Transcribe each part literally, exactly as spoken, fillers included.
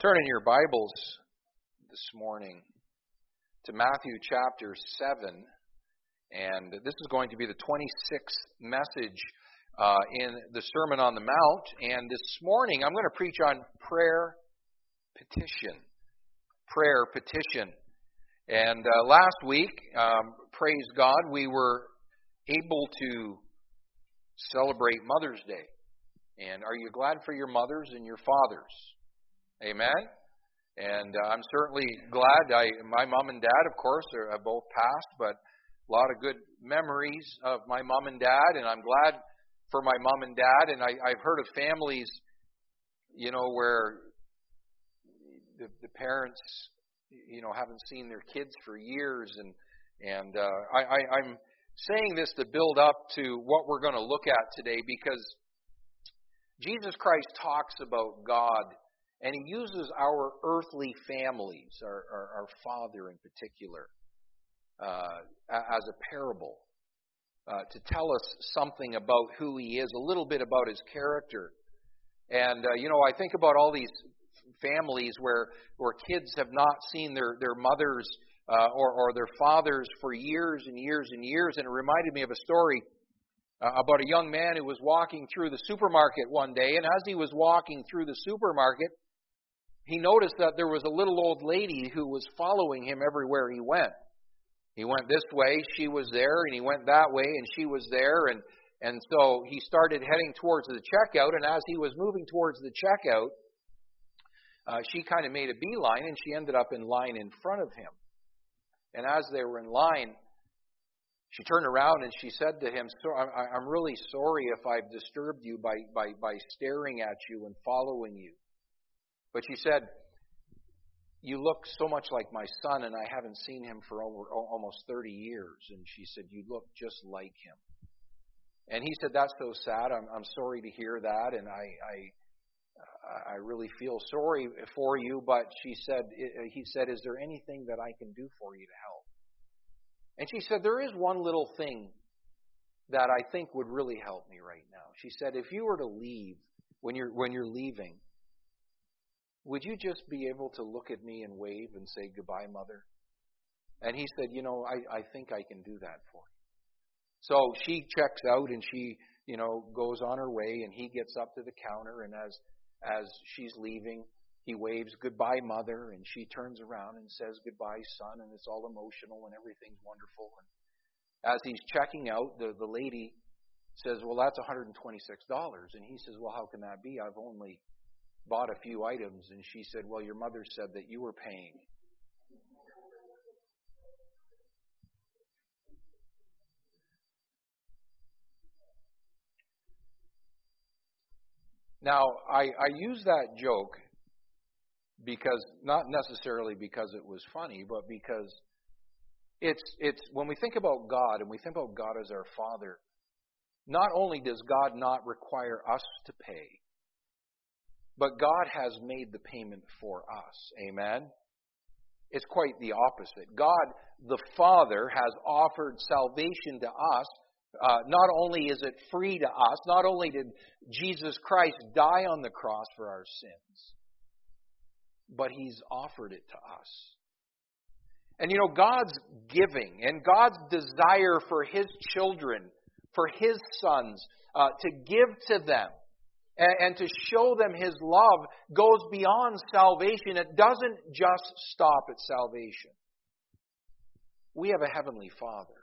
Turn in your Bibles this morning to Matthew chapter seven, and this is going to be the twenty-sixth message uh, in the Sermon on the Mount. And this morning I'm going to preach on prayer petition. Prayer petition. And uh, last week, um, praise God, we were able to celebrate Mother's Day. And are you glad for your mothers and your fathers? Amen. And uh, I'm certainly glad. I, my mom and dad, of course, are, are both passed, but a lot of good memories of my mom and dad, and I'm glad for my mom and dad. And I, I've heard of families, you know, where the, the parents, you know, haven't seen their kids for years, and and uh, I, I, I'm saying this to build up to what we're going to look at today, because Jesus Christ talks about God. And he uses our earthly families, our, our, our Father in particular, uh, as a parable uh, to tell us something about who he is, a little bit about his character. And, uh, you know, I think about all these families where, where kids have not seen their, their mothers uh, or, or their fathers for years and years and years. And it reminded me of a story uh, about a young man who was walking through the supermarket one day. And as he was walking through the supermarket, he noticed that there was a little old lady who was following him everywhere he went. He went this way, she was there, and he went that way, and she was there. And, and so he started heading towards the checkout, and as he was moving towards the checkout, uh, she kind of made a beeline, and she ended up in line in front of him. And as they were in line, she turned around and she said to him, so I, I'm really sorry if I've disturbed you by, by, by staring at you and following you. But she said, you look so much like my son, and I haven't seen him for over, almost thirty years. And she said, you look just like him. And he said, that's so sad. I'm, I'm sorry to hear that, and I, I, I really feel sorry for you. But she said, he said, is there anything that I can do for you to help? And she said, there is one little thing that I think would really help me right now. She said, if you were to leave, when you're when you're leaving, would you just be able to look at me and wave and say, goodbye, Mother? And he said, you know, I, I think I can do that for you. So she checks out and she, you know, goes on her way, and he gets up to the counter, and as as she's leaving, he waves, goodbye, Mother, and she turns around and says, goodbye, son, and it's all emotional and everything's wonderful. And as he's checking out, the, the lady says, well, that's one hundred twenty-six dollars. And he says, well, how can that be? I've only bought a few items. And she said, well, your mother said that you were paying. Now, I, I use that joke because, not necessarily because it was funny, but because it's it's when we think about God and we think about God as our Father, not only does God not require us to pay, but God has made the payment for us. Amen? It's quite the opposite. God, the Father, has offered salvation to us. Uh, not only is it free to us, not only did Jesus Christ die on the cross for our sins, but He's offered it to us. And you know, God's giving and God's desire for His children, for His sons, uh, to give to them, and to show them His love goes beyond salvation. It doesn't just stop at salvation. We have a Heavenly Father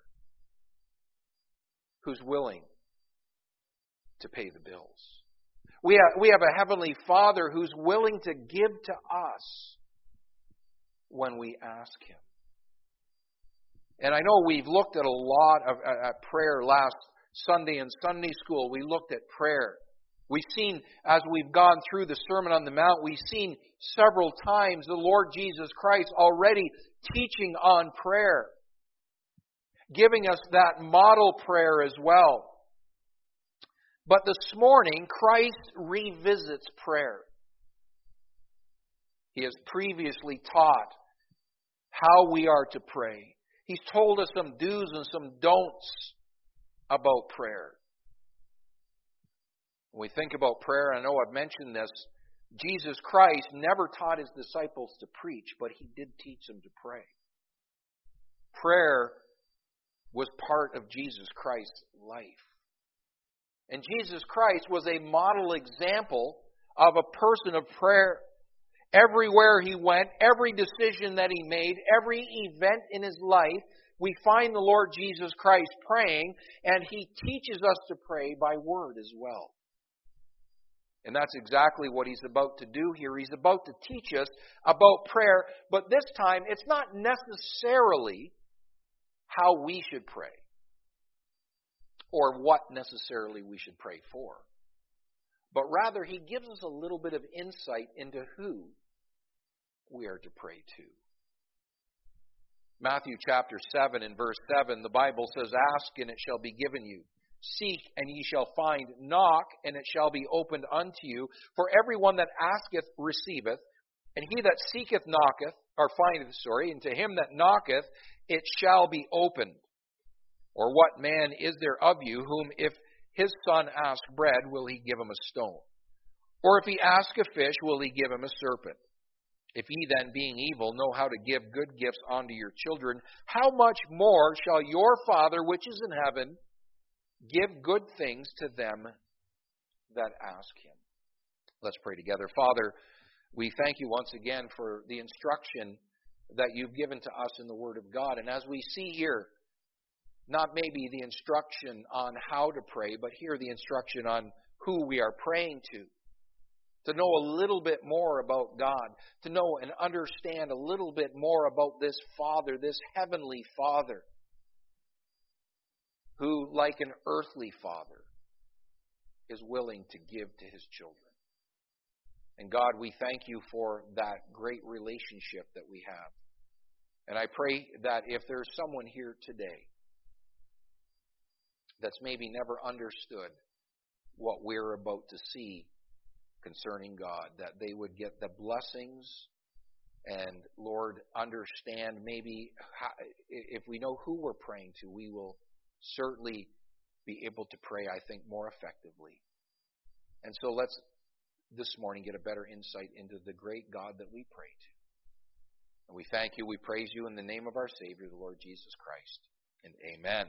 who's willing to pay the bills. We have, we have a Heavenly Father who's willing to give to us when we ask Him. And I know we've looked at a lot of at prayer last Sunday in Sunday school. We looked at prayer. We've seen, as we've gone through the Sermon on the Mount, we've seen several times the Lord Jesus Christ already teaching on prayer, giving us that model prayer as well. But this morning, Christ revisits prayer. He has previously taught how we are to pray. He's told us some do's and some don'ts about prayer. When we think about prayer, I know I've mentioned this Jesus Christ never taught his disciples to preach, but he did teach them to pray. Prayer was part of Jesus Christ's life. And Jesus Christ was a model example of a person of prayer. Everywhere he went, every decision that he made, every event in his life, we find the Lord Jesus Christ praying, and he teaches us to pray by word as well. And that's exactly what he's about to do here. He's about to teach us about prayer, but this time it's not necessarily how we should pray or what necessarily we should pray for. But rather, he gives us a little bit of insight into who we are to pray to. Matthew chapter seven and verse seven, the Bible says, "Ask and it shall be given you. Seek and ye shall find. Knock and it shall be opened unto you. For everyone that asketh receiveth, and he that seeketh knocketh, or findeth, sorry, and to him that knocketh it shall be opened. Or what man is there of you whom if his son ask bread, will he give him a stone? Or if he ask a fish, will he give him a serpent? If ye then, being evil, know how to give good gifts unto your children, how much more shall your Father which is in heaven give good things to them that ask him?" Let's pray together. Father, we thank you once again for the instruction that you've given to us in the Word of God. And as we see here, not maybe the instruction on how to pray, but here the instruction on who we are praying to. To know a little bit more about God. To know and understand a little bit more about this Father, this Heavenly Father, who, like an earthly father, is willing to give to his children. And God, we thank you for that great relationship that we have. And I pray that if there's someone here today that's maybe never understood what we're about to see concerning God, that they would get the blessings and, Lord, understand maybe how, if we know who we're praying to, we will certainly be able to pray, I think, more effectively. And so let's this morning get a better insight into the great God that we pray to. And we thank you, we praise you in the name of our Savior, the Lord Jesus Christ. And amen.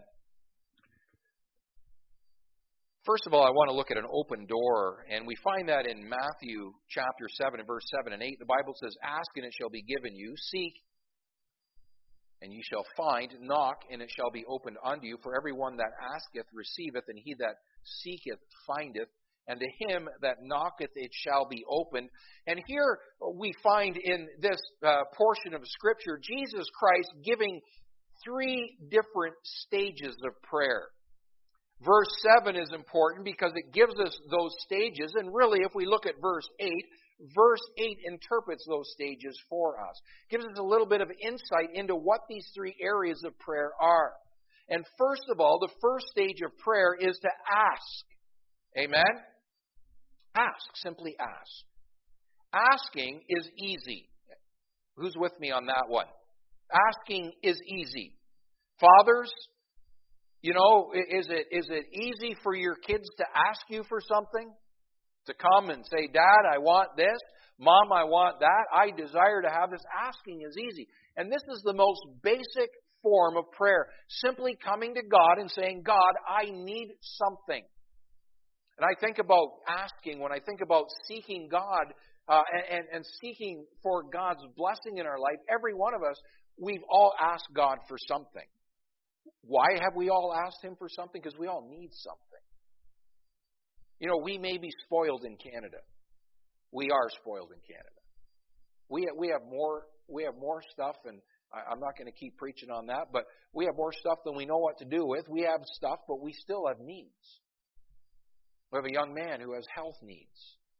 First of all, I want to look at an open door, and we find that in Matthew chapter seven and verse seven and eight. The Bible says, "Ask and it shall be given you, seek and ye shall find, knock and it shall be opened unto you. For everyone that asketh receiveth, and he that seeketh findeth, and to him that knocketh it shall be opened." And here we find in this uh, portion of Scripture, Jesus Christ giving three different stages of prayer. Verse seven is important because it gives us those stages, and really if we look at verse eight, verse eight interprets those stages for us. Gives us a little bit of insight into what these three areas of prayer are. And first of all, the first stage of prayer is to ask. Amen? Ask. Simply ask. Asking is easy. Who's with me on that one? Asking is easy. Fathers, you know, is it is it easy for your kids to ask you for something? To come and say, "Dad, I want this. Mom, I want that. I desire to have this." Asking is easy. And this is the most basic form of prayer. Simply coming to God and saying, "God, I need something." And I think about asking, when I think about seeking God uh, and, and, and seeking for God's blessing in our life, every one of us, we've all asked God for something. Why have we all asked Him for something? Because we all need something. You know, we may be spoiled in Canada. We are spoiled in Canada. We have, we have more we have more stuff, and I, I'm not going to keep preaching on that, but we have more stuff than we know what to do with. We have stuff, but we still have needs. We have a young man who has health needs.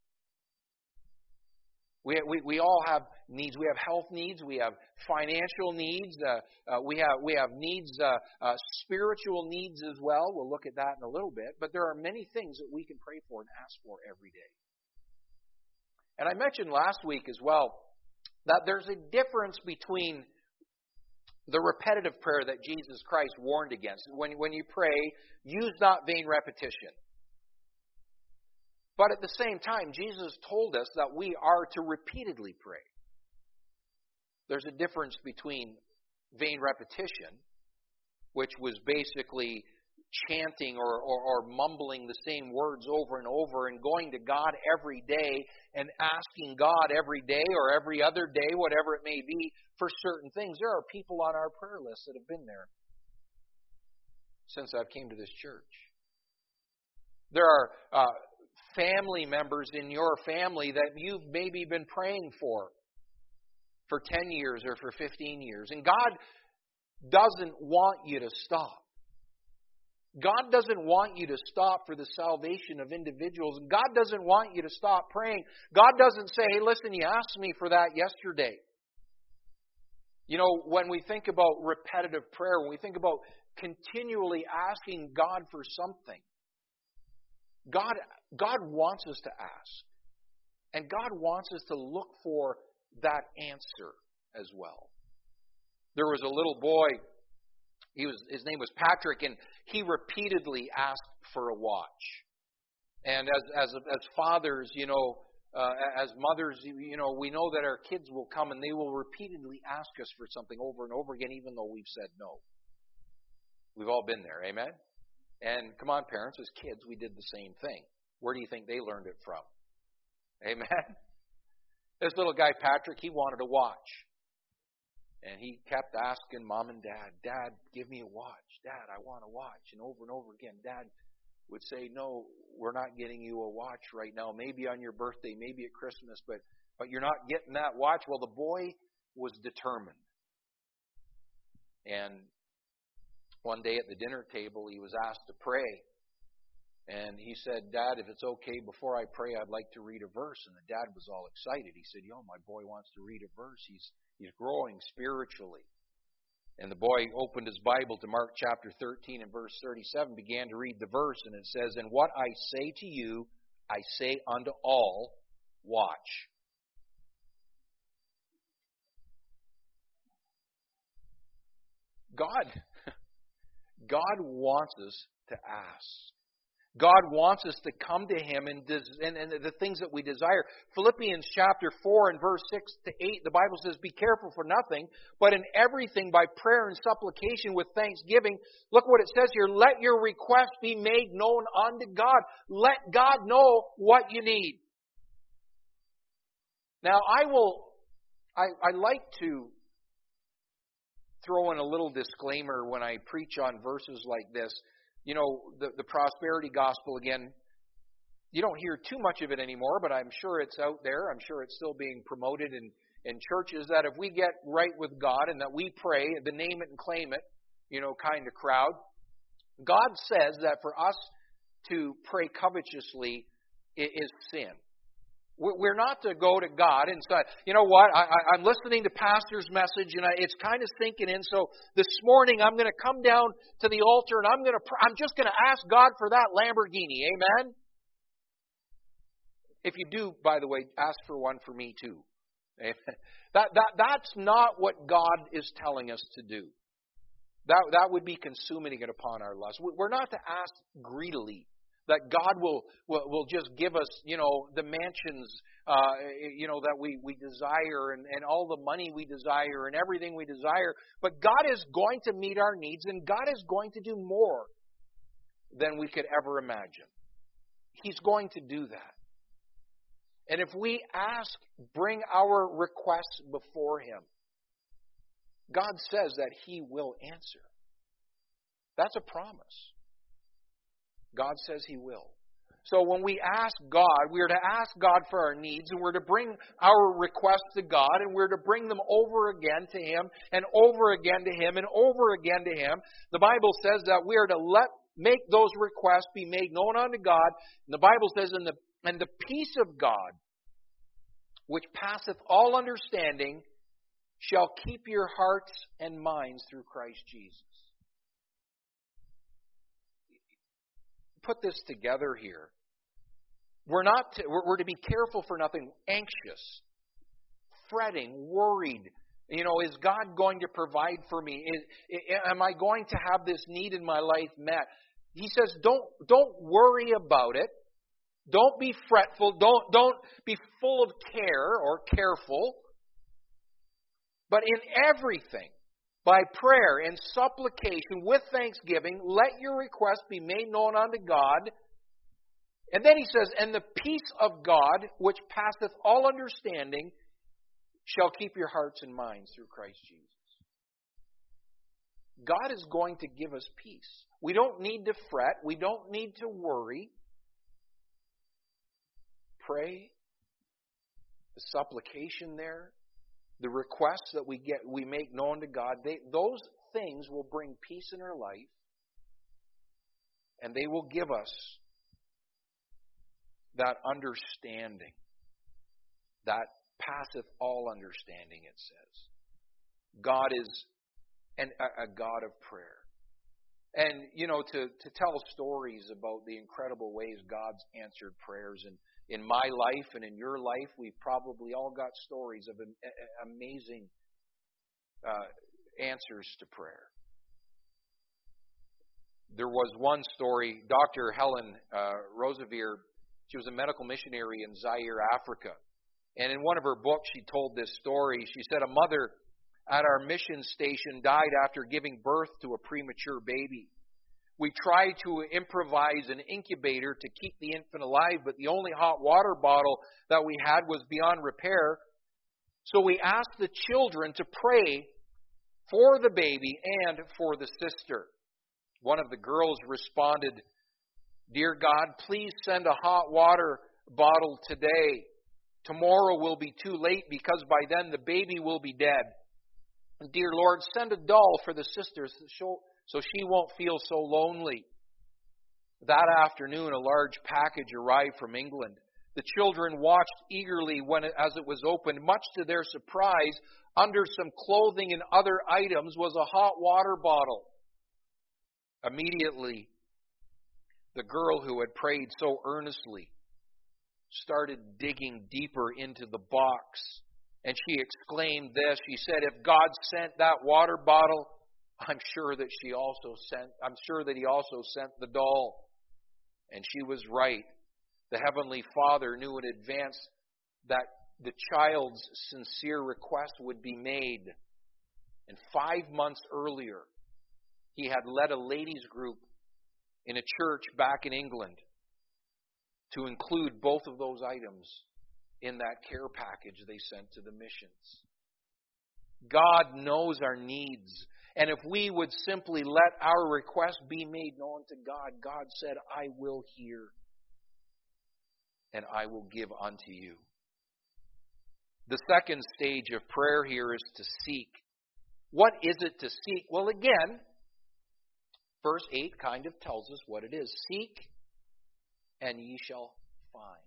We, we we all have needs. We have health needs. We have financial needs. Uh, uh, we have we have needs, uh, uh, spiritual needs as well. We'll look at that in a little bit. But there are many things that we can pray for and ask for every day. And I mentioned last week as well that there's a difference between the repetitive prayer that Jesus Christ warned against. When when you pray, use not vain repetition. But at the same time, Jesus told us that we are to repeatedly pray. There's a difference between vain repetition, which was basically chanting or, or, or mumbling the same words over and over and going to God every day and asking God every day or every other day, whatever it may be, for certain things. There are people on our prayer list that have been there since I've came to this church. There are uh, family members in your family that you've maybe been praying for for ten years or for fifteen years. And God doesn't want you to stop. God doesn't want you to stop for the salvation of individuals. And God doesn't want you to stop praying. God doesn't say, hey, listen, you asked me for that yesterday. You know, when we think about repetitive prayer, when we think about continually asking God for something, God, God wants us to ask. And God wants us to look for that answer as well. There was a little boy, he was his name was Patrick, and he repeatedly asked for a watch. And as as as fathers, you know, uh, as mothers, you know, we know that our kids will come and they will repeatedly ask us for something over and over again, even though we've said no. We've all been there, amen? And come on, parents, as kids, we did the same thing. Where do you think they learned it from? Amen? This little guy, Patrick, he wanted a watch. And he kept asking Mom and Dad, Dad, give me a watch. Dad, I want a watch. And over and over again, Dad would say, no, we're not getting you a watch right now. Maybe on your birthday, maybe at Christmas, but, but you're not getting that watch. Well, the boy was determined. And one day at the dinner table, he was asked to pray. And he said, Dad, if it's okay, before I pray, I'd like to read a verse. And the dad was all excited. He said, yo, my boy wants to read a verse. He's he's growing spiritually. And the boy opened his Bible to Mark chapter thirteen and verse thirty-seven, began to read the verse, and it says, and what I say to you, I say unto all, watch. God, God wants us to ask. God wants us to come to Him and, and, and the things that we desire. Philippians chapter four and verse six to eight, the Bible says, be careful for nothing, but in everything by prayer and supplication with thanksgiving. Look what it says here. Let your request be made known unto God. Let God know what you need. Now, I will, I, I like to throw in a little disclaimer when I preach on verses like this. You know, the, the prosperity gospel, again, you don't hear too much of it anymore, but I'm sure it's out there. I'm sure it's still being promoted in, in churches, that if we get right with God and that we pray, the name it and claim it, you know, kind of crowd, God says that for us to pray covetously is sin. We're not to go to God and say, you know what, I, I, I'm listening to Pastor's message and I, it's kind of sinking in, so this morning I'm going to come down to the altar and I'm going to, I'm just going to ask God for that Lamborghini, amen? If you do, by the way, ask for one for me too. Amen. That, that, that's not what God is telling us to do. That, that would be consuming it upon our lust. We're not to ask greedily. That God will, will will just give us, you know, the mansions, uh, you know, that we, we desire and, and all the money we desire and everything we desire. But God is going to meet our needs, and God is going to do more than we could ever imagine. He's going to do that. And if we ask, bring our requests before Him, God says that He will answer. That's a promise. God says He will. So when we ask God, we are to ask God for our needs, and we're to bring our requests to God, and we're to bring them over again to Him, and over again to Him, and over again to Him. The Bible says that we are to let make those requests be made known unto God. And the Bible says, and the, and the peace of God, which passeth all understanding, shall keep your hearts and minds through Christ Jesus. Put this together here. We're not to, we're, we're to be careful for nothing, anxious, fretting, worried. You know, is God going to provide for me? Is, am I going to have this need in my life met? He says, don't don't worry about it. Don't be fretful. Don't, don't be full of care or careful. But in everything, by prayer and supplication with thanksgiving, let your requests be made known unto God. And then he says, and the peace of God, which passeth all understanding, shall keep your hearts and minds through Christ Jesus. God is going to give us peace. We don't need to fret. We don't need to worry. Pray. The supplication there, the requests that we get, we make known to God, they, those things will bring peace in our life, and they will give us that understanding that passeth all understanding, it says. God is an, a, a God of prayer. And, you know, to, to tell stories about the incredible ways God's answered prayers. And in my life and in your life, we've probably all got stories of amazing uh, answers to prayer. There was one story, Doctor Helen uh, Roseveare, she was a medical missionary in Zaire, Africa. And in one of her books, she told this story. She said, a mother at our mission station died after giving birth to a premature baby. We tried to improvise an incubator to keep the infant alive, but the only hot water bottle that we had was beyond repair. So we asked the children to pray for the baby and for the sister. One of the girls responded, Dear God, please send a hot water bottle today. Tomorrow will be too late because by then the baby will be dead. Dear Lord, send a doll for the sisters so she won't feel so lonely. That afternoon, a large package arrived from England. The children watched eagerly when it, as it was opened. Much to their surprise, under some clothing and other items was a hot water bottle. Immediately, the girl who had prayed so earnestly started digging deeper into the box. And she exclaimed this. She said, if God sent that water bottle, I'm sure that she also sent, I'm sure that He also sent the doll. And she was right. The Heavenly Father knew in advance that the child's sincere request would be made. And five months earlier, He had led a ladies' group in a church back in England to include both of those items in that care package they sent to the missions. God knows our needs. And if we would simply let our request be made known to God, God said, I will hear and I will give unto you. The second stage of prayer here is to seek. What is it to seek? Well, again, verse eight kind of tells us what it is. Seek and ye shall find.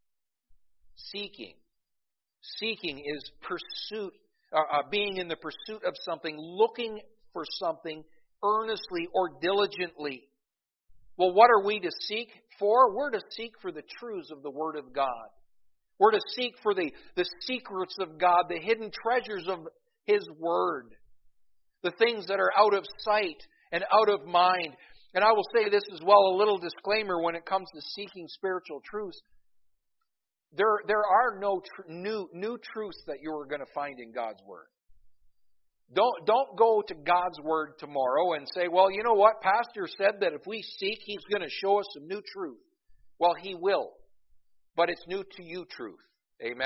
Seeking. Seeking is pursuit, uh, uh, being in the pursuit of something, looking for something earnestly or diligently. Well, what are we to seek for? We're to seek for the truths of the Word of God. We're to seek for the, the secrets of God, the hidden treasures of His Word, the things that are out of sight and out of mind. And I will say this as well, a little disclaimer when it comes to seeking spiritual truths. There, there are no tr- new, new truths that you are going to find in God's Word. Don't, don't go to God's Word tomorrow and say, well, you know what? Pastor said that if we seek, He's going to show us some new truth. Well, He will. But it's new to you truth. Amen?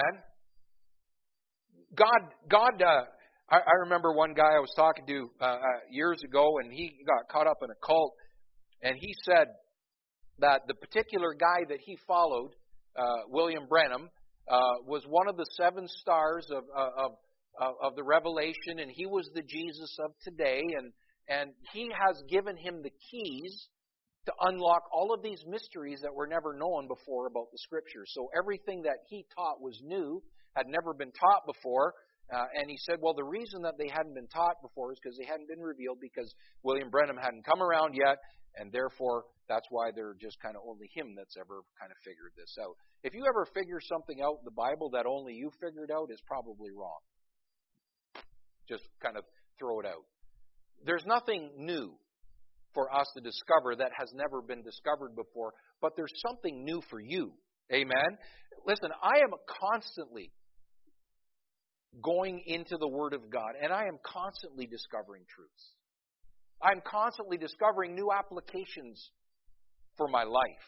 God, God, uh, I, I remember one guy I was talking to uh, uh, years ago, and he got caught up in a cult. And he said that the particular guy that he followed, Uh, William Branham, uh, was one of the seven stars of, of of the Revelation, and he was the Jesus of today, and and he has given him the keys to unlock all of these mysteries that were never known before about the Scriptures. So everything that he taught was new, had never been taught before, uh, and he said, well, the reason that they hadn't been taught before is because they hadn't been revealed, because William Branham hadn't come around yet, and therefore that's why they're just kind of only him that's ever kind of figured this out. If you ever figure something out in the Bible that only you figured out, is probably wrong. Just kind of throw it out. There's nothing new for us to discover that has never been discovered before, but there's something new for you Amen? Listen, I am constantly going into the Word of God, and I am constantly discovering truths. I'm constantly discovering new applications for my life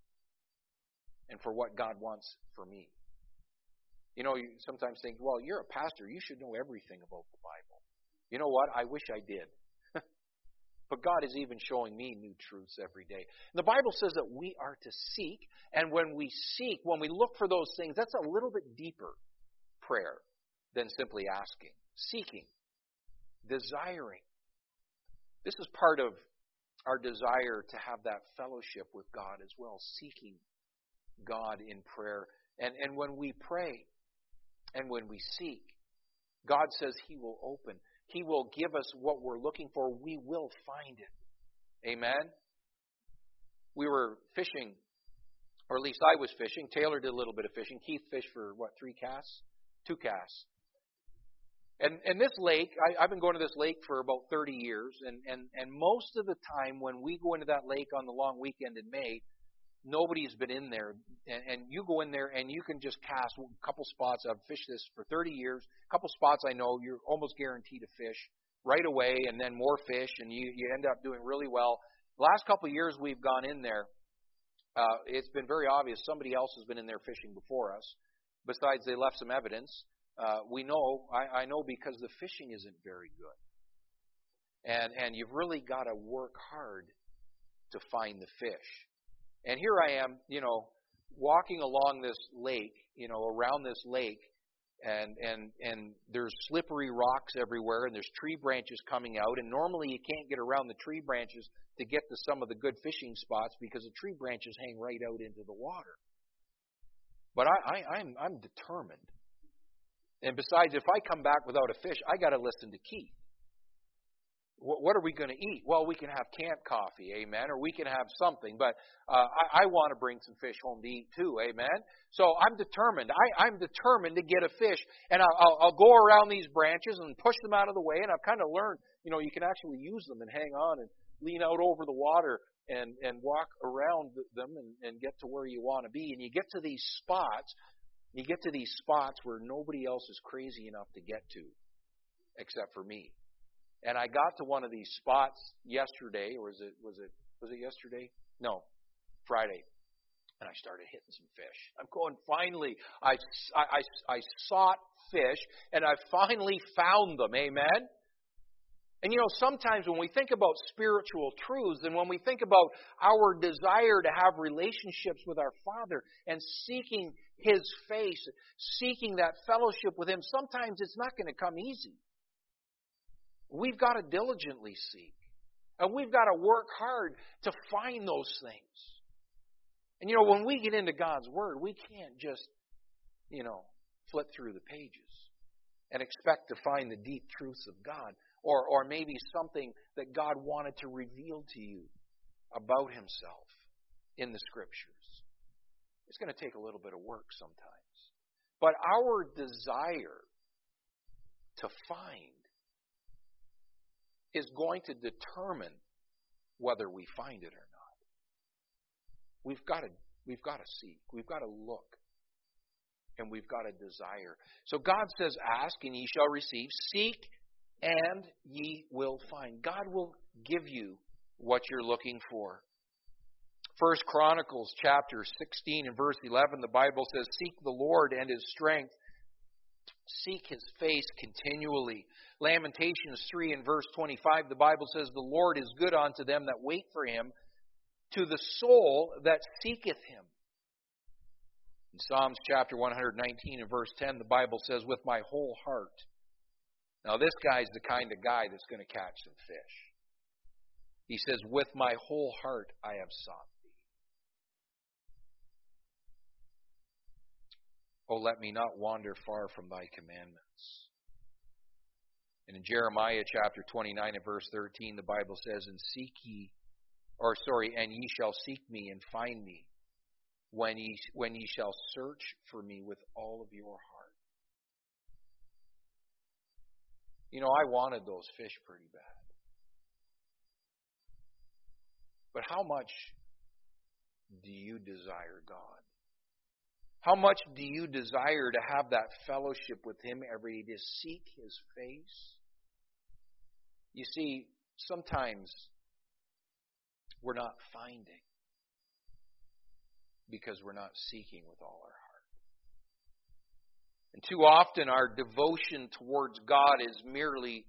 and for what God wants for me. You know, you sometimes think, well, you're a pastor. You should know everything about the Bible. You know what? I wish I did. But God is even showing me new truths every day. And the Bible says that we are to seek, and when we seek, when we look for those things, that's a little bit deeper prayer than simply asking. Seeking. Desiring. This is part of our desire to have that fellowship with God as well. Seeking God in prayer. And, and when we pray, and when we seek, God says He will open. He will give us what we're looking for. We will find it. Amen? We were fishing, or at least I was fishing. Taylor did a little bit of fishing. Keith fished for, what, three casts? Two casts. And and this lake, I, I've been going to this lake for about thirty years, and, and, and most of the time when we go into that lake on the long weekend in May, nobody's been in there. And, and you go in there and you can just cast a couple spots. I've fished this for thirty years. A couple spots I know you're almost guaranteed to fish right away, and then more fish, and you, you end up doing really well. The last couple of years we've gone in there, uh, it's been very obvious somebody else has been in there fishing before us. Besides, they left some evidence. Uh, we know, I, I know because the fishing isn't very good. And and you've really got to work hard to find the fish. And here I am, you know, walking along this lake, you know, around this lake, and and and there's slippery rocks everywhere, and there's tree branches coming out, and normally you can't get around the tree branches to get to some of the good fishing spots because the tree branches hang right out into the water. But I, I, I'm I'm determined. And besides, if I come back without a fish, I got to listen to Keith. What, what are we going to eat? Well, we can have camp coffee, amen, or we can have something. But uh, I, I want to bring some fish home to eat too, amen. So I'm determined. I, I'm determined to get a fish, and I'll, I'll, I'll go around these branches and push them out of the way. And I've kind of learned, you know, you can actually use them and hang on and lean out over the water and and walk around them and, and get to where you want to be. And you get to these spots. You get to these spots where nobody else is crazy enough to get to except for me. And I got to one of these spots yesterday, or was it was it was it yesterday? No, Friday. And I started hitting some fish. I'm going, finally, I, I, I, I sought fish, and I finally found them. Amen? And you know, sometimes when we think about spiritual truths, and when we think about our desire to have relationships with our Father and seeking His face, seeking that fellowship with Him, sometimes it's not going to come easy. We've got to diligently seek. And we've got to work hard to find those things. And you know, when we get into God's Word, we can't just, you know, flip through the pages and expect to find the deep truths of God. Or, or maybe something that God wanted to reveal to you about Himself in the Scriptures. It's going to take a little bit of work sometimes. But our desire to find is going to determine whether we find it or not. We've got to, we've got to seek. We've got to look. And we've got to desire. So God says, ask and ye shall receive. Seek and ye will find. God will give you what you're looking for. First Chronicles chapter sixteen and verse eleven, the Bible says, seek the Lord and His strength. Seek His face continually. Lamentations three and verse twenty-five, the Bible says, the Lord is good unto them that wait for Him, to the soul that seeketh Him. In Psalms chapter one nineteen and verse ten, the Bible says, with my whole heart. Now this guy's the kind of guy that's going to catch some fish. He says, with my whole heart I have sought Thee. Oh, let me not wander far from Thy commandments. And in Jeremiah chapter twenty-nine and verse thirteen, the Bible says, and seek ye, or sorry, and ye shall seek me and find me, when ye, when ye shall search for me with all of your heart. You know, I wanted those fish pretty bad. But how much do you desire God? How much do you desire to have that fellowship with Him every day, to seek His face? You see, sometimes we're not finding because we're not seeking with all our heart. And too often our devotion towards God is merely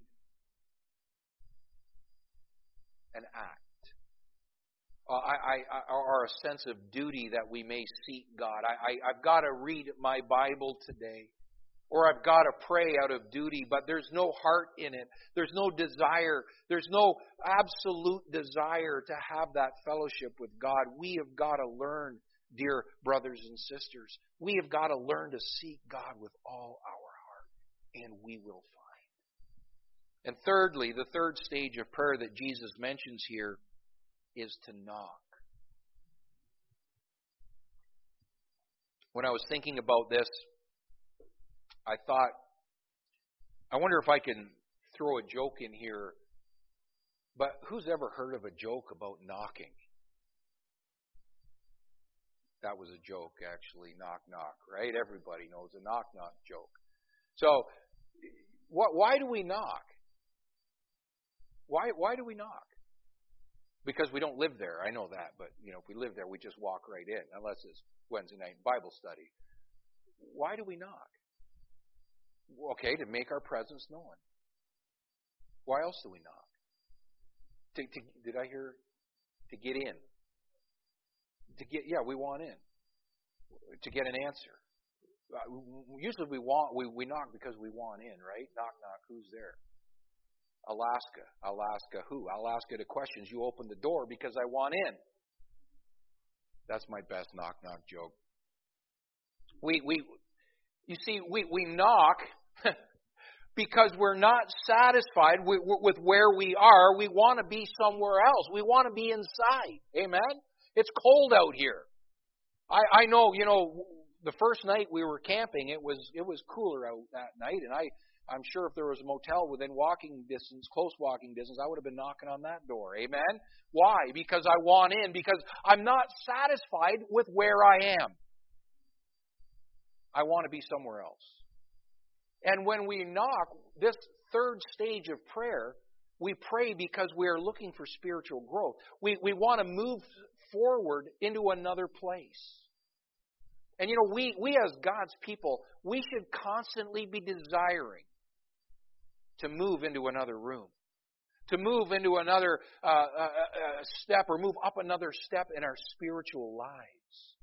an act. Uh, I, I, or a sense of duty that we may seek God. I, I, I've got to read my Bible today. Or I've got to pray out of duty, but there's no heart in it. There's no desire. There's no absolute desire to have that fellowship with God. We have got to learn, dear brothers and sisters, we have got to learn to seek God with all our heart, and we will find. And thirdly, the third stage of prayer that Jesus mentions here is to knock. When I was thinking about this, I thought, I wonder if I can throw a joke in here, but who's ever heard of a joke about knocking? That was a joke, actually, knock, knock, right? Everybody knows a knock, knock joke. So, what, why do we knock? Why, why do we knock? Because we don't live there. I know that, but you know, if we live there, we just walk right in, unless it's Wednesday night Bible study. Why do we knock? Okay, to make our presence known. Why else do we knock? To, to, did I hear? To get in. To get, yeah, we want in. To get an answer. Uh, usually we want we, we knock because we want in, right? Knock, knock. Who's there? Alaska. Alaska who? I'll ask you the questions. You open the door because I want in. That's my best knock, knock joke. We we you see we we knock because we're not satisfied with, with where we are. We want to be somewhere else. We want to be inside. Amen? It's cold out here. I, I know, you know, the first night we were camping, it was it was cooler out that night, and I, I'm sure if there was a motel within walking distance, close walking distance, I would have been knocking on that door. Amen? Why? Because I want in. Because I'm not satisfied with where I am. I want to be somewhere else. And when we knock, this third stage of prayer, we pray because we are looking for spiritual growth. We we want to move forward into another place. And you know, we, we as God's people, we should constantly be desiring to move into another room, to move into another uh, uh, uh, step, or move up another step in our spiritual lives.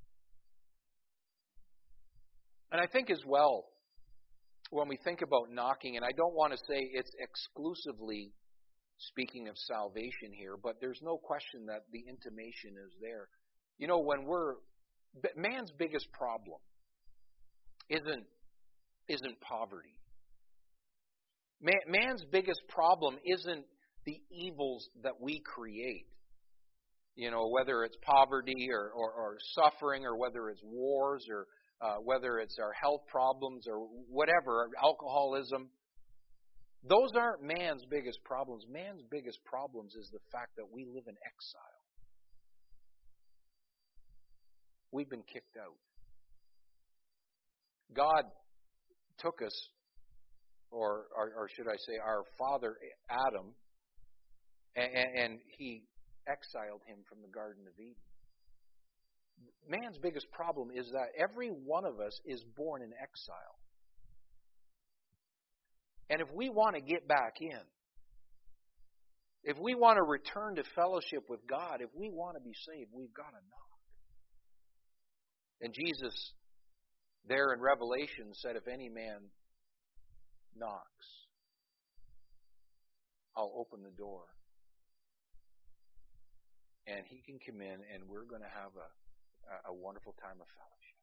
And I think as well, when we think about knocking, and I don't want to say it's exclusively speaking of salvation here, but there's no question that the intimation is there. You know, when we're man's biggest problem isn't isn't poverty. Man, man's biggest problem isn't the evils that we create. You know, whether it's poverty or, or, or suffering, or whether it's wars, or uh, whether it's our health problems, or whatever, alcoholism. Those aren't man's biggest problems. Man's biggest problems is the fact that we live in exile. We've been kicked out. God took us, or, or, or should I say our father Adam, and, and he exiled him from the Garden of Eden. Man's biggest problem is that every one of us is born in exile. And if we want to get back in, if we want to return to fellowship with God, if we want to be saved, we've got to knock. And Jesus, there in Revelation, said, if any man knocks, I'll open the door. And he can come in, and we're going to have a, a wonderful time of fellowship.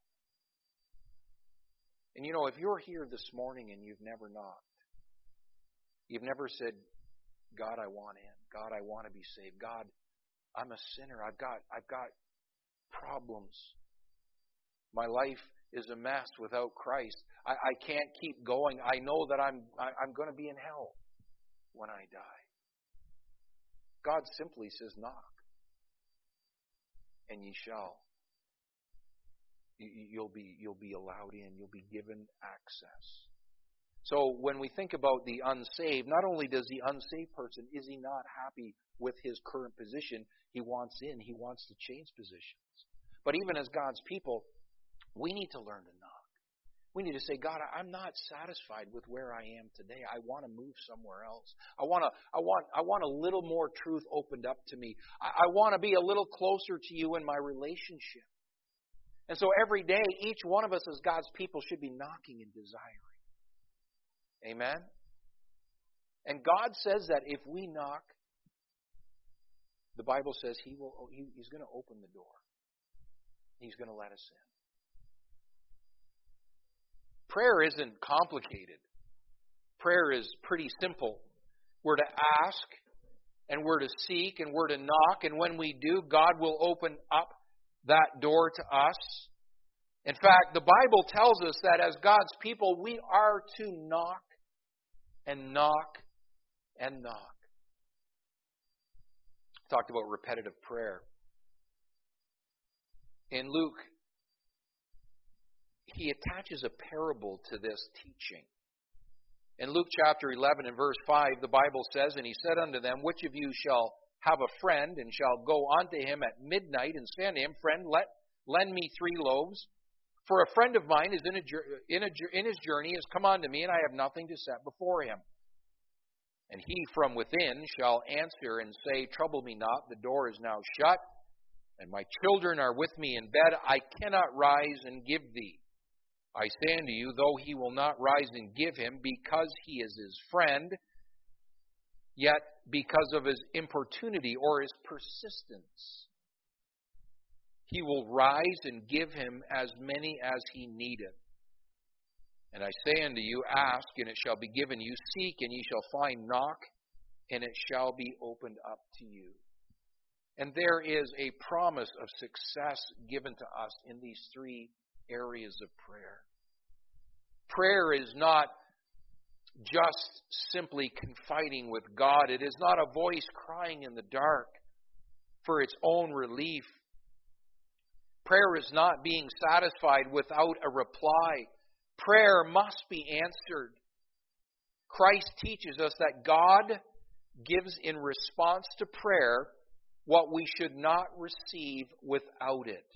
And you know, if you're here this morning and you've never knocked, you've never said, God, I want in. God, I want to be saved. God, I'm a sinner. I've got I've got problems. My life is a mess without Christ. I, I can't keep going. I know that I'm I, I'm going to be in hell when I die. God simply says, knock, and ye shall you'll be you'll be allowed in. You'll be given access. So when we think about the unsaved, not only does the unsaved person, is he not happy with his current position, he wants in, he wants to change positions. But even as God's people, we need to learn to knock. We need to say, God, I'm not satisfied with where I am today. I want to move somewhere else. I want to, I want, I want a little more truth opened up to me. I, I want to be a little closer to you in my relationship. And so every day, each one of us as God's people should be knocking and desiring. Amen? And God says that if we knock, the Bible says He will. He, he's going to open the door. He's going to let us in. Prayer isn't complicated. Prayer is pretty simple. We're to ask, and we're to seek, and we're to knock, and when we do, God will open up that door to us. In fact, the Bible tells us that as God's people, we are to knock and knock and knock. Talked about repetitive prayer. In Luke, he attaches a parable to this teaching. In Luke chapter eleven and verse five, the Bible says, "And he said unto them, Which of you shall have a friend, and shall go unto him at midnight, and say unto him, Friend, let, lend me three loaves? For a friend of mine is in, a, in, a, in his journey, has come unto me, and I have nothing to set before him. And he from within shall answer and say, Trouble me not, the door is now shut, and my children are with me in bed. I cannot rise and give thee. I say unto you, though he will not rise and give him, because he is his friend, yet because of his importunity or his persistence, he will rise and give him as many as he needeth. And I say unto you, ask, and it shall be given you. Seek, and ye shall find. Knock, and it shall be opened up to you." And there is a promise of success given to us in these three areas of prayer. Prayer is not just simply confiding with God. It is not a voice crying in the dark for its own relief. Prayer is not being satisfied without a reply. Prayer must be answered. Christ teaches us that God gives in response to prayer what we should not receive without it.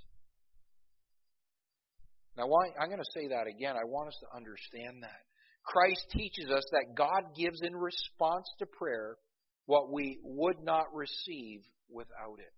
Now, I'm going to say that again. I want us to understand that. Christ teaches us that God gives in response to prayer what we would not receive without it.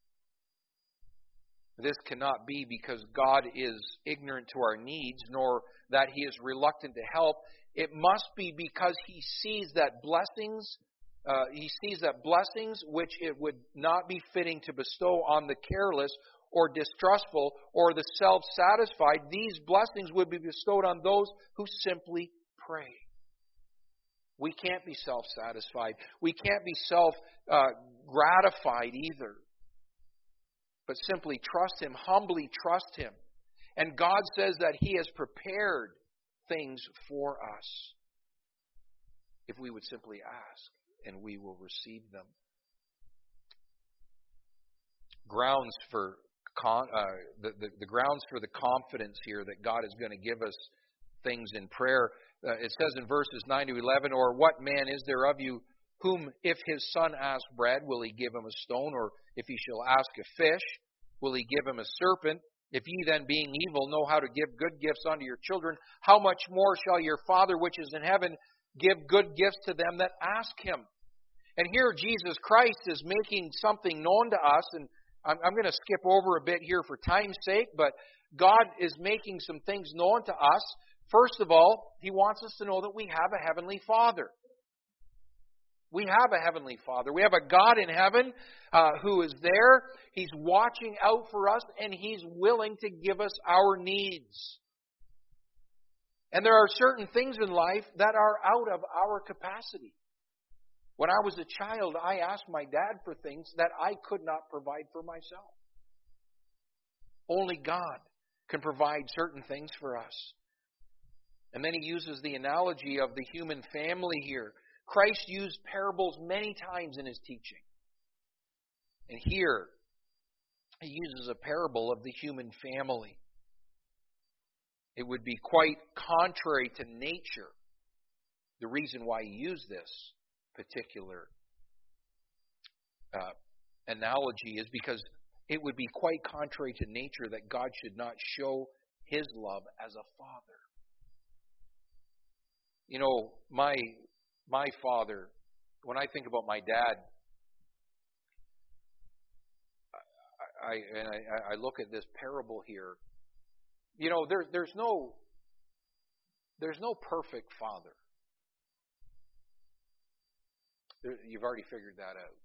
This cannot be because God is ignorant to our needs, nor that He is reluctant to help. It must be because He sees that blessings, uh, He sees that blessings which it would not be fitting to bestow on the careless or distrustful or the self-satisfied, these blessings would be bestowed on those who simply pray. We can't be self-satisfied. We can't be self-gratified either. But simply trust Him, humbly trust Him. And God says that He has prepared things for us if we would simply ask, and we will receive them. Grounds for con, uh, the, the, the grounds for the confidence here that God is going to give us things in prayer. Uh, it says in verses nine to eleven, "Or what man is there of you whom if his son ask bread, will he give him a stone? Or if he shall ask a fish, will he give him a serpent? If ye then, being evil, know how to give good gifts unto your children, how much more shall your Father which is in heaven give good gifts to them that ask Him?" And here Jesus Christ is making something known to us, and I'm, I'm going to skip over a bit here for time's sake, but God is making some things known to us. First of all, He wants us to know that we have a Heavenly Father. We have a Heavenly Father. We have a God in heaven uh, who is there. He's watching out for us, and He's willing to give us our needs. And there are certain things in life that are out of our capacity. When I was a child, I asked my dad for things that I could not provide for myself. Only God can provide certain things for us. And then He uses the analogy of the human family here. Christ used parables many times in His teaching. And here, He uses a parable of the human family. It would be quite contrary to nature. The reason why he used this particular uh, analogy is because it would be quite contrary to nature that God should not show his love as a father. You know, my my father, when I think about my dad, I and I, I look at this parable here. You know, there, there's no there's no perfect father. There, you've already figured that out.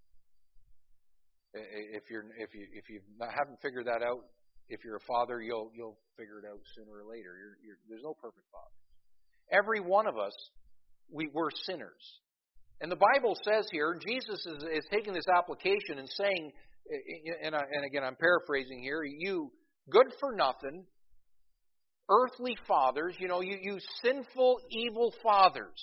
If you're if you if you haven't figured that out, if you're a father, you'll you'll figure it out sooner or later. You're, you're, there's no perfect father. Every one of us, we were sinners, and the Bible says here, Jesus is, is taking this application and saying, and, I, and again I'm paraphrasing here, you good for nothing, earthly fathers, you know, you you sinful, evil fathers.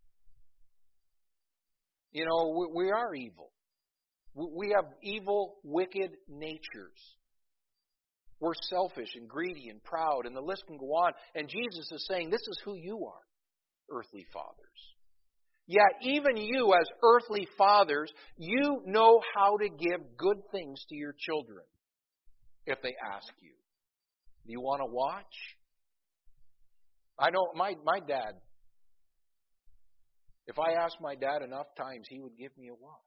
You know, we, we are evil. We have evil, wicked natures. We're selfish and greedy and proud, and the list can go on. And Jesus is saying, this is who you are, earthly fathers. Yet, even you as earthly fathers, you know how to give good things to your children if they ask you. Do you want to watch? I know my, my dad, if I asked my dad enough times, he would give me a watch.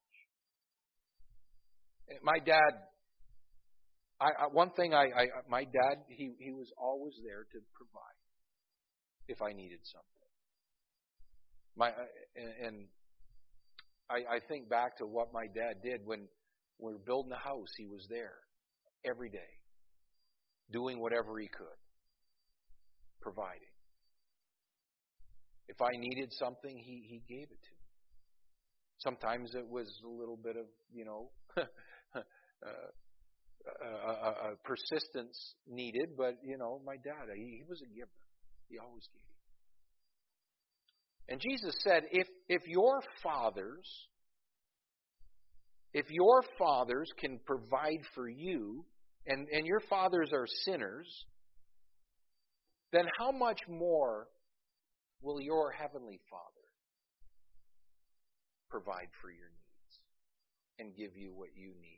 My dad, I, I, one thing I, I, my dad, he, he was always there to provide if I needed something. My and, and I, I think back to what my dad did when we were building a house. He was there every day, doing whatever he could, providing. If I needed something, he, he gave it to me. Sometimes it was a little bit of, you know, uh, a, a, a persistence needed, but, you know, my dad, he, he was a giver. He always gave. And Jesus said, if if your fathers, if your fathers can provide for you, and, and your fathers are sinners, then how much more will your heavenly Father provide for your needs and give you what you need?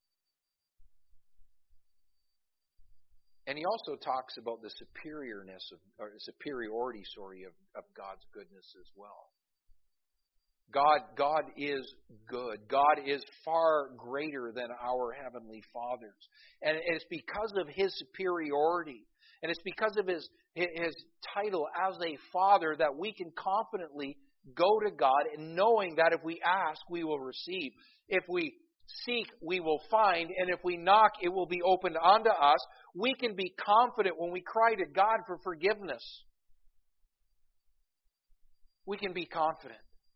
And he also talks about the superiorness of, or superiority, sorry, of, of God's goodness as well. God, God is good. God is far greater than our heavenly fathers. And it's because of his superiority, and it's because of his, his title as a father, that we can confidently go to God, and knowing that if we ask, we will receive. If we seek, we will find. And if we knock, it will be opened unto us. We can be confident when we cry to God for forgiveness. We can be confident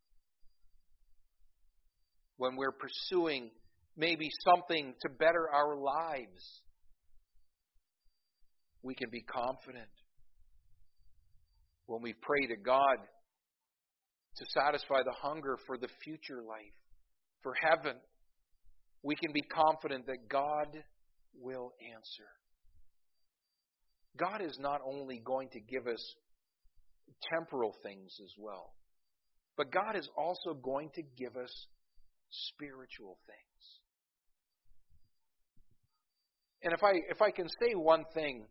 when we're pursuing maybe something to better our lives. We can be confident when we pray to God to satisfy the hunger for the future life, for heaven. We can be confident that God will answer. God is not only going to give us temporal things as well, but God is also going to give us spiritual things. And if I if I can say one thing,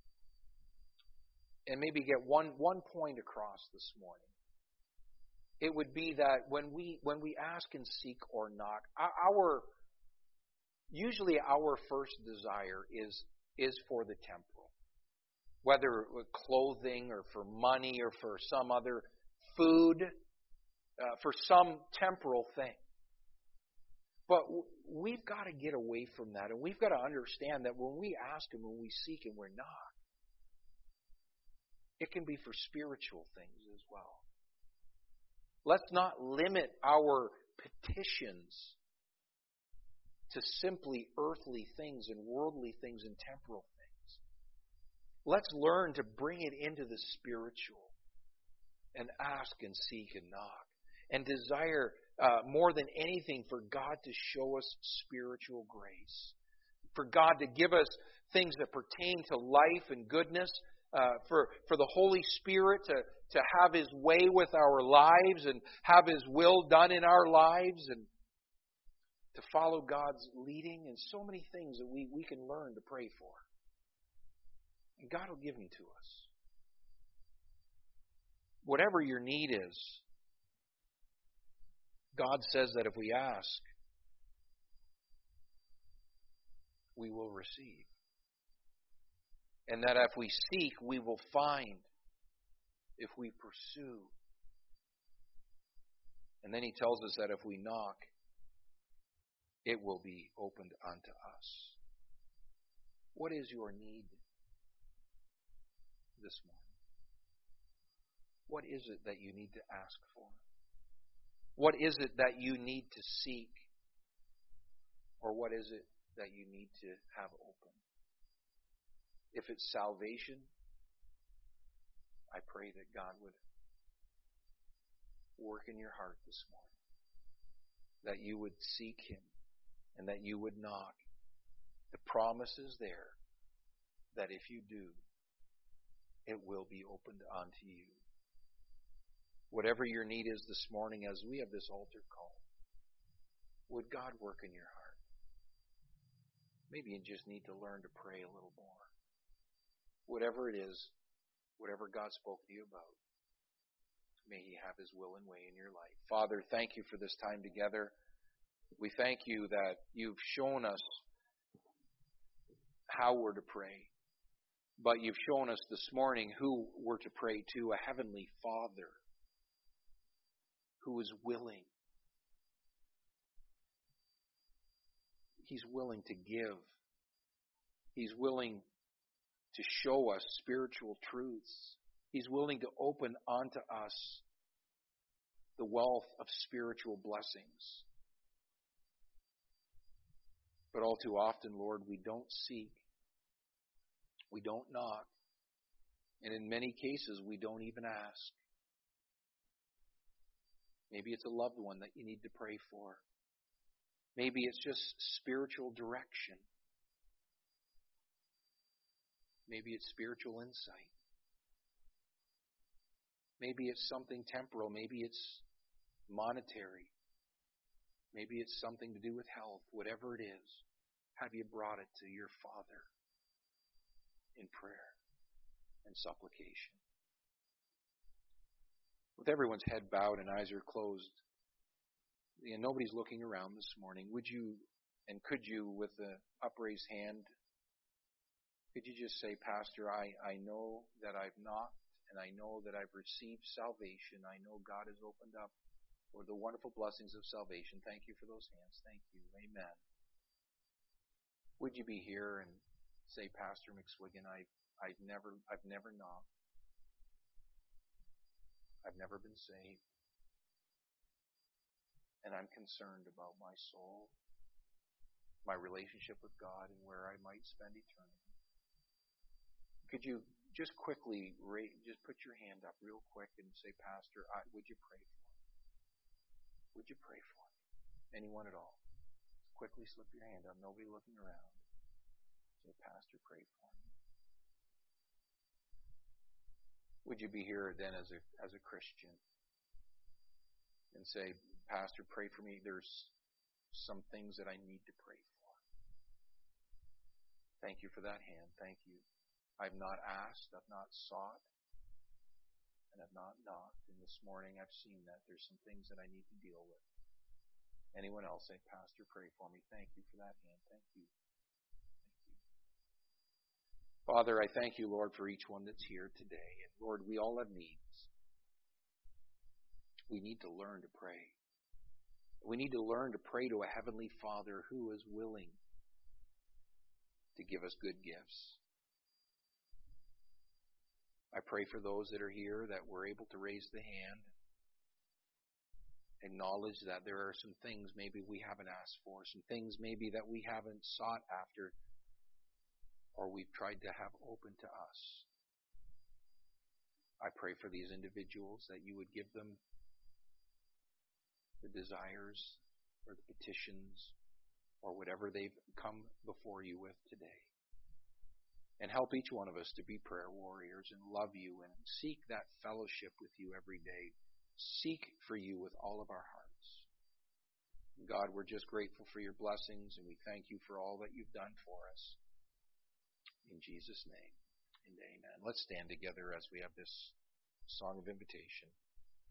and maybe get one one point across this morning, it would be that when we when we ask and seek or knock, our usually our first desire is is for the temporal. Whether clothing or for money or for some other food, uh, for some temporal thing. But we've got to get away from that, and we've got to understand that when we ask and when we seek and we're not, it can be for spiritual things as well. Let's not limit our petitions to simply earthly things and worldly things and temporal things. Let's learn to bring it into the spiritual and ask and seek and knock and desire uh, more than anything for God to show us spiritual grace, for God to give us things that pertain to life and goodness, uh, for, for the Holy Spirit to, to have His way with our lives and have His will done in our lives and to follow God's leading and so many things that we, we can learn to pray for. And God will give them to us. Whatever your need is, God says that if we ask, we will receive. And that if we seek, we will find if we pursue. And then He tells us that if we knock, it will be opened unto us. What is your need this morning? What is it that you need to ask for? What is it that you need to seek? Or what is it that you need to have open? If it's salvation, I pray that God would work in your heart this morning. That you would seek Him and that you would knock. The promise is there that if you do, it will be opened unto you. Whatever your need is this morning, as we have this altar call, would God work in your heart? Maybe you just need to learn to pray a little more. Whatever it is, whatever God spoke to you about, may He have His will and way in your life. Father, thank you for this time together. We thank you that you've shown us how we're to pray. But you've shown us this morning who we're to pray to, a heavenly Father who is willing. He's willing to give. He's willing to show us spiritual truths. He's willing to open onto us the wealth of spiritual blessings. But all too often, Lord, we don't seek. We don't knock. And in many cases, we don't even ask. Maybe it's a loved one that you need to pray for. Maybe it's just spiritual direction. Maybe it's spiritual insight. Maybe it's something temporal. Maybe it's monetary. Maybe it's something to do with health. Whatever it is, have you brought it to your Father in prayer and supplication? With everyone's head bowed and eyes are closed, and nobody's looking around this morning, would you and could you, with an upraised hand, could you just say, Pastor, I, I know that I've knocked and I know that I've received salvation. I know God has opened up for the wonderful blessings of salvation. Thank you for those hands. Thank you. Amen. Would you be here and say, Pastor McSwiggan, I, I've never, I've never knocked. I've never been saved. And I'm concerned about my soul, my relationship with God, and where I might spend eternity. Could you just quickly, rate, just put your hand up real quick and say, Pastor, I, would you pray for me? Would you pray for me? Anyone at all? Quickly slip your hand up. Nobody looking around. Say, Pastor, pray for me. Would you be here then as a as a Christian and say, Pastor, pray for me. There's some things that I need to pray for. Thank you for that hand. Thank you. I've not asked, I've not sought, and I've not knocked. And this morning I've seen that there's some things that I need to deal with. Anyone else say, Pastor, pray for me. Thank you for that hand. Thank you. Thank you. Father, I thank you, Lord, for each one that's here today. And Lord, we all have needs. We need to learn to pray. We need to learn to pray to a heavenly Father who is willing to give us good gifts. I pray for those that are here that were able to raise the hand. Acknowledge that there are some things maybe we haven't asked for, some things maybe that we haven't sought after, or we've tried to have open to us. I pray for these individuals that you would give them the desires or the petitions or whatever they've come before you with today. And help each one of us to be prayer warriors and love you and seek that fellowship with you every day. Seek for you with all of our hearts. God, we're just grateful for your blessings, and we thank you for all that you've done for us. In Jesus' name, and amen. Let's stand together as we have this song of invitation.